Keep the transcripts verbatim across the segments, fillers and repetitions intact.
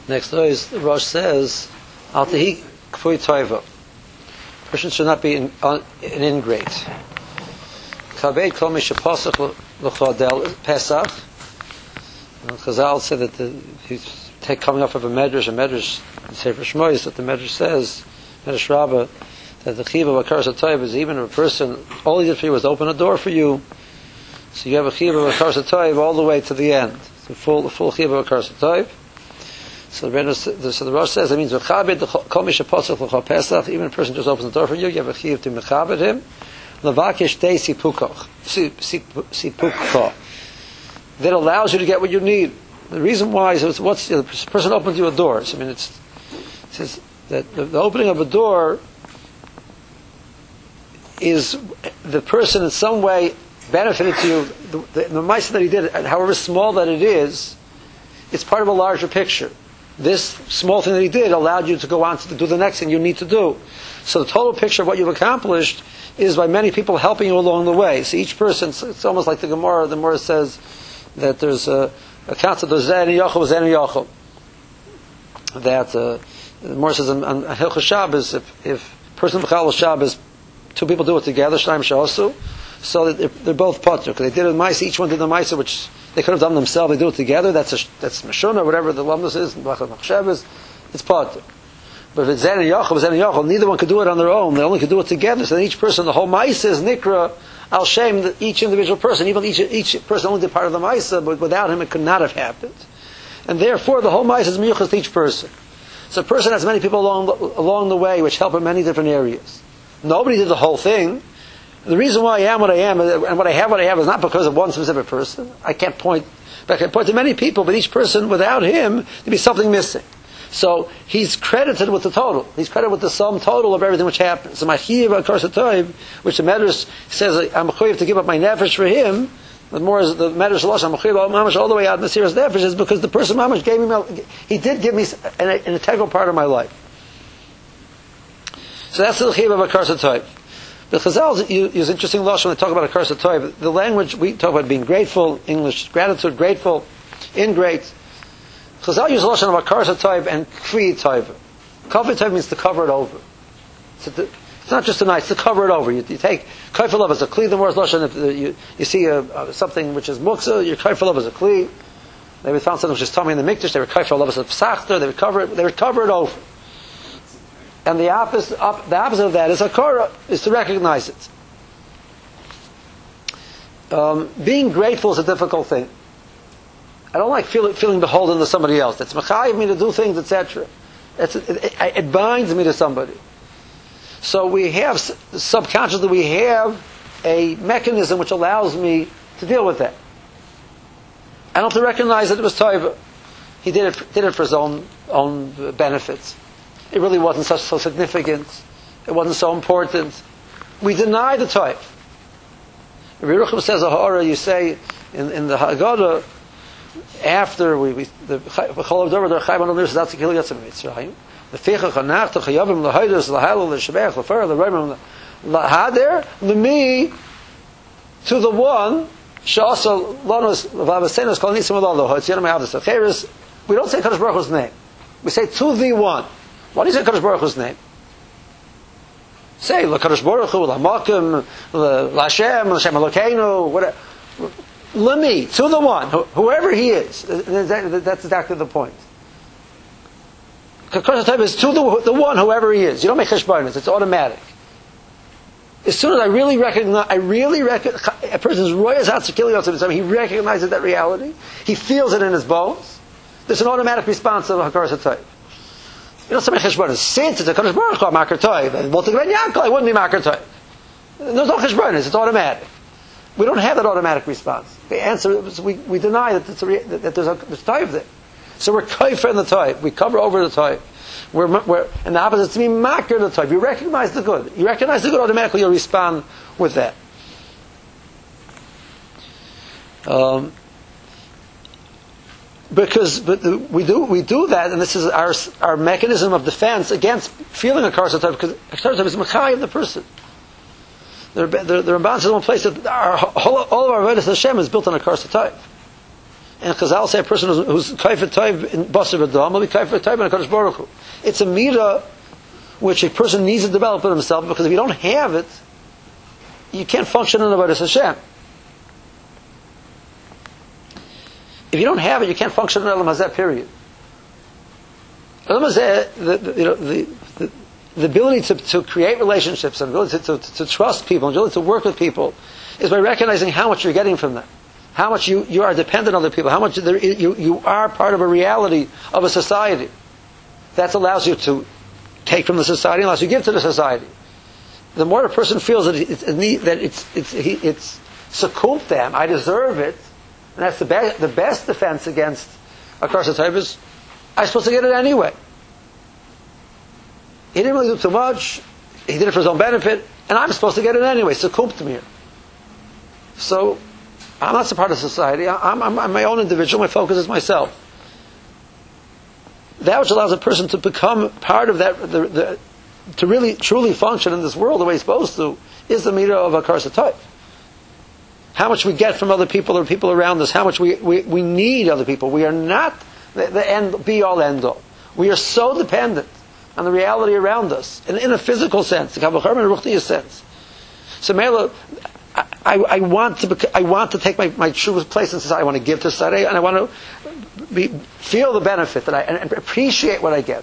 Next noise, the Rosh says, Al tehi kfui toiva. Person should not be in, uh, an ingrate. Chavei kol mi sheposach l'chodel Pesach. Chazal said that the, he's take, coming off of a medrash, a medrash, the Sefer Shmoyis, that the medrash says, medrash Rabbah, that the chiva of Akaras HaToiv is even if a person, all he did for you was open a door for you, so you have a chiva of Akaras HaToiv all the way to the end. The full, the full chiva of Akaras HaToiv. So the, so the Rosh says, that means, kol mi sheposach l'chol Pesach, even if a person just opens the door for you, you have a chiv to mechabed him. Levakish tei sipukoch, sipukoch. That allows you to get what you need. The reason why is, what's, the person opens you a door. So, I mean, it's, it says that the, the opening of a door is the person in some way benefited to you. The, the, the mitzvah that he did, however small that it is, it's part of a larger picture. This small thing that he did allowed you to go on to do the next thing you need to do. So the total picture of what you've accomplished is by many people helping you along the way. So each person, it's almost like the Gemara. The Gemara says that there's a, a concept of Zen and Yochel, Zen and Yochel. That uh, the Gemara says on, on Hilchos Shabbos, if, if person B'chal Shabbos, two people do it together, Shnaim She'osu, so that they're, they're both potter. Because they did a Maisa, each one did a Maisa, which they could have done themselves, they do it together, that's a, that's Meshuna, whatever the Lamdas is, it's potter. But if it's Zen and Yochel, Zen and Yochel, neither one could do it on their own, they only could do it together, so then each person, the whole Maisa is Nikra, Al Shem, each individual person, even each, each person only did part of the Maisa, but without him it could not have happened. And therefore the whole Maisa is Miyuchas to each person. So a person has many people along the, along the way which help in many different areas. Nobody did the whole thing. The reason why I am what I am and what I have what I have is not because of one specific person. I can't point, but I can point to many people, but each person, without him, there'd be something missing. So he's credited with the total. He's credited with the sum total of everything which happens. So my chiv Akaras HaToiv, which the Medrash says I'm chayiv to give up my nefesh for him, the more is the Medrash Losh, I'm chayiv mamash all the way out in the serious nefesh, is because the person mamash gave me, he did give me an, an integral part of my life. So that's the chiv of Akaras HaToiv. The Chazal use interesting Losh when they talk about Akaras HaToiv. The language, we talk about being grateful, English, gratitude, grateful, ingrate. Chazal use Lashon of Akaras HaToiv and Kfi Toiv. Kfi Toiv means to cover it over. So to, it's not just a nice, to cover it over. You, you take Kaifel of as a Kli, the more Lashon, if you, you see a, a, something which is Muksa, you're Kaifel of as a Kli. They would found something which is Tommy in the Mikdash, they were Kaifel of as a Psachta, they would cover it, they would cover it over. And the opposite, op, the opposite of that is Akara, is to recognize it. Um, being grateful is a difficult thing. I don't like feel, feeling beholden to somebody else. That's mechayiv me to do things, et cetera. It, it, it binds me to somebody. So we have, subconsciously, we have a mechanism which allows me to deal with that. I don't have to recognize that it was Toiva. He did it, did it for his own own benefits. It really wasn't so, so significant. It wasn't so important. We deny the Toiv. Rabbi Yerucham says, Ahara, you say in, in the Haggadah, after we, we the Chol Dover the Chayman Olir Zatzik Hil Yatzim Mitzrayim, the Ficha Chanach the Chayavim LaHaydos LaHalel LaShabech LaFar LaRaymim LaHader LaMi to the one Shasa Lonos Lavasenos Kol Nisim Alalo Hotzianam Havdas Acheres. We don't say Kadosh Baruch Hu's name. We say to the one. Why do you say Kadosh Baruch Hu's name? Say LaKadosh Baruch Hu LaMakim LaShem LaShem Elokeinu whatever. Lemi, to the one, whoever he is. That's exactly the point. Akaras HaToiv is to the, the one, whoever he is. You don't make cheshbonos; it's automatic. As soon as I really recognize, I really recognize a person's royas hatzikili, he recognizes that reality. He feels it in his bones. There's an automatic response of Akaras HaToiv. You don't say cheshbonos. Since it's a Kadosh Baruch Hu Makar Toiv, and Voltig Ben Yaakov, it wouldn't be Makar Toiv. There's no cheshbonos; it's automatic. We don't have that automatic response. The answer is we, we deny that, it's a, that there's a there's Toiv there. So we're kaifer in the Toiv. We cover over the Toiv. We're, we're, and the opposite is to be makir the Toiv. You recognize the good. You recognize the good, automatically you'll respond with that. Um, because but the, we do we do that, and this is our our mechanism of defense against feeling a Akaras HaToiv, because Akaras HaToiv is machai of the person. The, the, the Ramban says in one place that our, all, all of our Avodas Hashem is built on Akaras HaToiv. And Chazal say a person who's, who's kaifet toiv in basar v'dam will be kaifet toiv in HaKadosh Baruch Hu. It's a midah which a person needs to develop in himself, because if you don't have it, you can't function in the Avodas Hashem. If you don't have it, you can't function in Olam Hazeh, period. Olam Hazeh, the, the, you know, the, the, the ability to, to create relationships, and ability to, to, to trust people, and ability to work with people, is by recognizing how much you're getting from them. How much you, you are dependent on other people. How much there, you, you are part of a reality of a society. That allows you to take from the society, allows you to give to the society. The more a person feels that it's, that it's, it's, it's, it's succumbed them, I deserve it, and that's the, be- the best defense against a curse of type is, I'm supposed to get it anyway. He didn't really do too much, he did it for his own benefit, and I'm supposed to get it anyway, succumbed to me. So, I'm not a part of society, I'm, I'm, I'm my own individual, my focus is myself. That which allows a person to become part of that, the, the, to really, truly function in this world the way he's supposed to, is the midah of a karsa type. How much we get from other people or people around us, how much we, we, we need other people. We are not the, the end, be-all, end-all. We are so dependent on the reality around us, in, in a physical sense, in a ruchniya sense. So, Mela, I, I, I want to, bec- I want to take my, my true place in society. I want to give to society, and I want to be, feel the benefit that I, and appreciate what I get.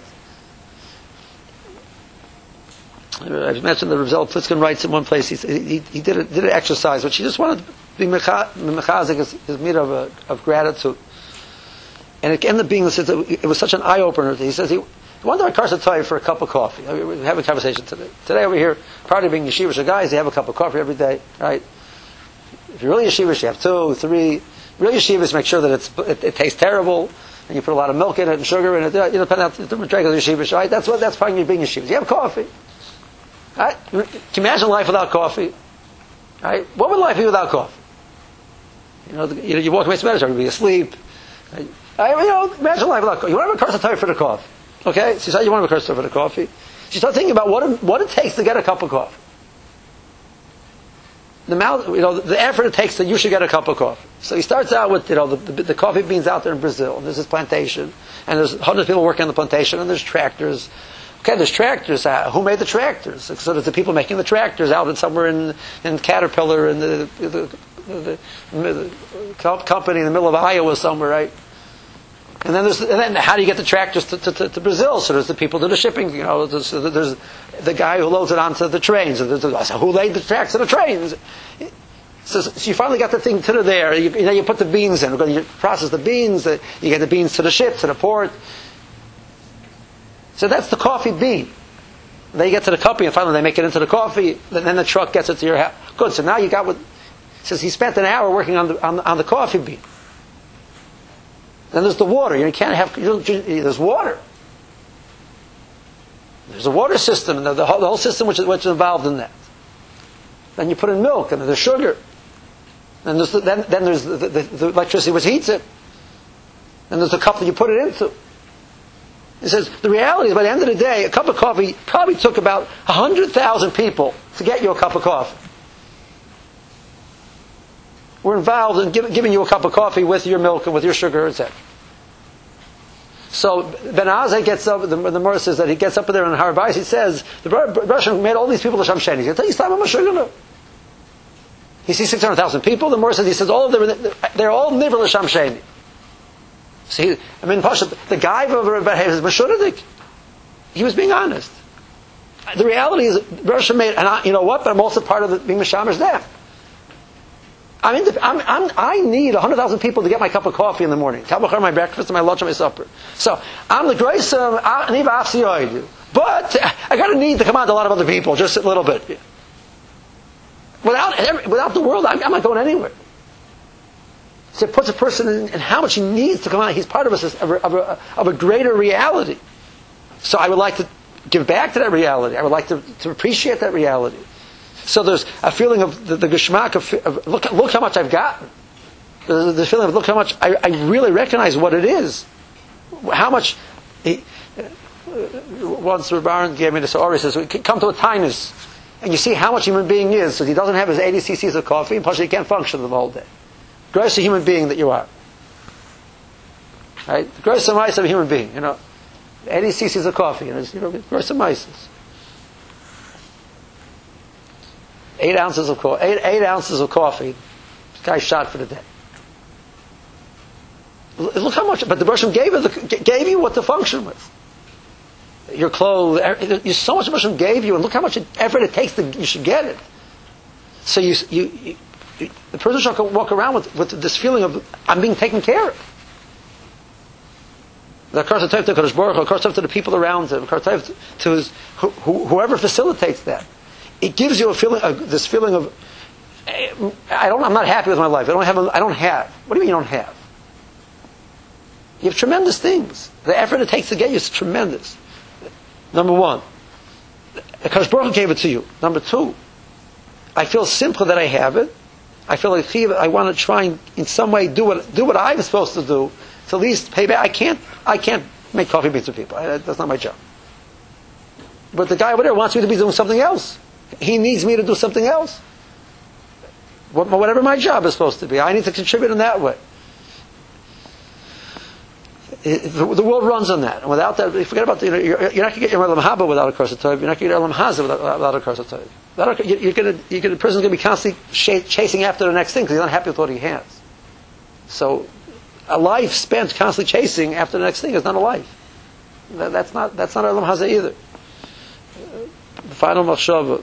I mentioned that Rav Zalman Plitzkin writes in one place, he, he, he did, a, did an exercise, which he just wanted to be mechazik, his, his midah of, a, of gratitude. And it ended up being, it was such an eye-opener. He says, he wanted to karsa toiv for a cup of coffee. We have a conversation today. Today over here, part of being yeshivish guys, they have a cup of coffee every day, right? If you're really yeshivish, you have two, three. Really yeshivish, make sure that it's, it, it tastes terrible, and you put a lot of milk in it and sugar in it. You know, depending on the different regular yeshivish, right? That's what, that's part of being yeshivish. You have coffee. Right? Can you imagine life without coffee? Right? What would life be without coffee? You know, the, you, know you walk away from medicine, you'd be asleep. Right? I, you know, imagine life without coffee. You want to have a curse for the coffee. Okay? So you say you want to have a curse for the coffee. So you start thinking about what it, what it takes to get a cup of coffee. The amount, you know, the effort it takes that you should get a cup of coffee. So he starts out with, you know, the, the, the coffee beans out there in Brazil, and there's this plantation, and there's hundreds of people working on the plantation, and there's tractors. Okay, there's tractors. Uh, who made the tractors? So there's the people making the tractors out in somewhere in, in Caterpillar, and the, the, the, the, the company in the middle of Iowa somewhere, right? And then there's, and then how do you get the tractors to, to, to Brazil? So there's the people do the shipping. You know, there's, there's the guy who loads it onto the trains. And there's, so who laid the tracks to the trains? So, so you finally got the thing to the there. You, you know, you put the beans in. You process the beans. You get the beans to the ship, to the port. So that's the coffee bean. Then you get to the coffee, and finally they make it into the coffee. Then the truck gets it to your house. Good. So now you got what. Says he spent an hour working on the on the, on the coffee bean. Then there's the water. You can't have. You there's water. There's a water system, and the, the, whole, the whole system which is, which is involved in that. Then you put in milk, and there's sugar. And there's the, then, then there's the, the, the electricity which heats it. And there's the cup that you put it into. He says, the reality is, by the end of the day, a cup of coffee probably took about one hundred thousand people to get you a cup of coffee. We're involved in give, giving you a cup of coffee with your milk and with your sugar, et cetera. So Ben Azai gets up, the, the Morris says that he gets up there in Har Bayis, he says, the Russian made all these people the Shamsheni. He says, tell you something, he sees six hundred thousand people, the Morris says, he says, all of them, they're all Niver L'Shamsheni. See, I mean, Pasha, the guy of his Mashuradik, he was being honest. The reality is, Russia made, and I, you know what? But I'm also part of the, being Mishamash there. I mean, I'm, I'm, I need one hundred thousand people to get my cup of coffee in the morning. Tabachar, my breakfast, and my lunch, and my supper. So I'm the grace of Aniva Afsiyoid. But I got to need to come out to a lot of other people, just a little bit. Without without the world, I'm, I'm not going anywhere. So it puts a person in, in how much he needs to come out. He's part of a, of, a, of, a, of a greater reality. So I would like to give back to that reality. I would like to, to appreciate that reality. So there's a feeling of the, the geschmack of, of look, look how much I've gotten. The, the feeling of look how much I, I really recognize what it is. How much. He, once Rabbi Aaron gave me this story, he says, come to a tinus, and you see how much human being is. So he doesn't have his eighty cc's of coffee, and plus he can't function the whole day. Greatest human being that you are. Right? The gross mice of a human being, you know. eighty cc's of coffee, and it's, you know, gross mice. Eight ounces of coffee. Eight, eight ounces of coffee. This guy's shot for the day. Look how much. But the Bershom gave you the, gave you what to function with. Your clothes. You so much Bershom gave you, and look how much effort it takes to you should get it. So you you, you the person should walk around with, with this feeling of I'm being taken care of. The Karsa Tov to Kadosh Baruch Hu, Karsa Tov to the people around him, Karsa Tov to his, who, who, whoever facilitates that. It gives you a feeling, uh, this feeling of, I don't, I'm not happy with my life. I don't have, a, I don't have. What do you mean you don't have? You have tremendous things. The effort it takes to get you is tremendous. Number one, Kadosh Baruch Hu gave it to you. Number two, I feel simply that I have it. I feel like I want to try and in some way do what do what I'm supposed to do to at least pay back. I can't I can't make coffee beans for people. I, that's not my job. But the guy over there wants me to be doing something else. He needs me to do something else. Whatever my job is supposed to be, I need to contribute in that way. It, the, the world runs on that, and without that, forget about the, you know, you're, you're not going to get your Olam Haba without a Karsa Tov. You're not going to get your Olam Haza without, without a Karsa Tov. Without a, you're going to, you're going to, the person's going to be constantly ch- chasing after the next thing because he's not happy with what he has. So, a life spent constantly chasing after the next thing is not a life. That, that's not that's not Olam Haza either. The final machshava,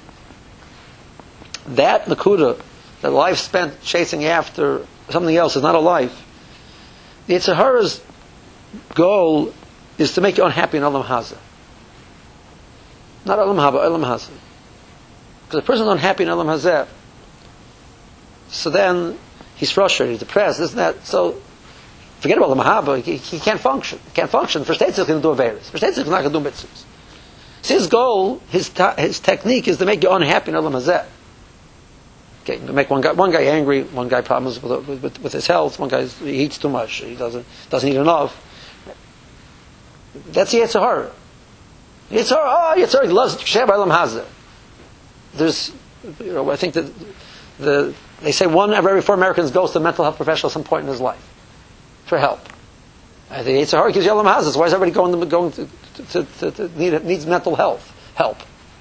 that nakuda, that life spent chasing after something else is not a life. The Yetzer Hara's goal is to make you unhappy in Olam Haza. Not Olam Haba, Olam Haza. Because the person is unhappy in Olam Hazeh, so then he's frustrated, he's depressed, this and that. So forget about Olam Haba, he, he can't function. He can't function. For states he's going to do Averis. For states he's not going to do mitzvahs. So his goal, his ta- his technique is to make you unhappy in Olam Hazeh. Okay, to make one guy one guy angry, one guy problems with, with, with his health, one guy he eats too much, he doesn't doesn't eat enough. That's the Yetzer Hara. Yetzer Hara, oh, Yetzer Hara, he loves Sheva Olam Hazeh. There's, you know, I think that the they say one of every four Americans goes to a mental health professional at some point in his life for help. I think Yetzer Hara gives you Olam Hazeh. Why is everybody going to, going to, to, to, to need needs mental health help?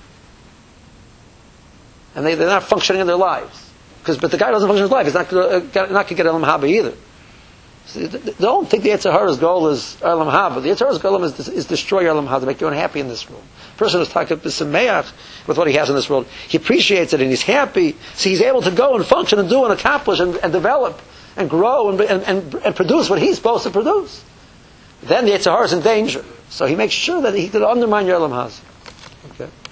And they, they're not functioning in their lives. Because, but the guy doesn't function in his life. He's not going uh, not to get Olam Haba either. So don't think the Yetzer Hara's goal is Olam Haba. The Yetzer Hara's goal is, is destroy Olam Haba, to make you unhappy in this world. The person who's talking b'sameach with what he has in this world, he appreciates it and he's happy. So he's able to go and function and do and accomplish and, and develop and grow and, and, and, and produce what he's supposed to produce. Then the Yetzer Hara is in danger. So he makes sure that he can undermine your Olam Haba. Okay.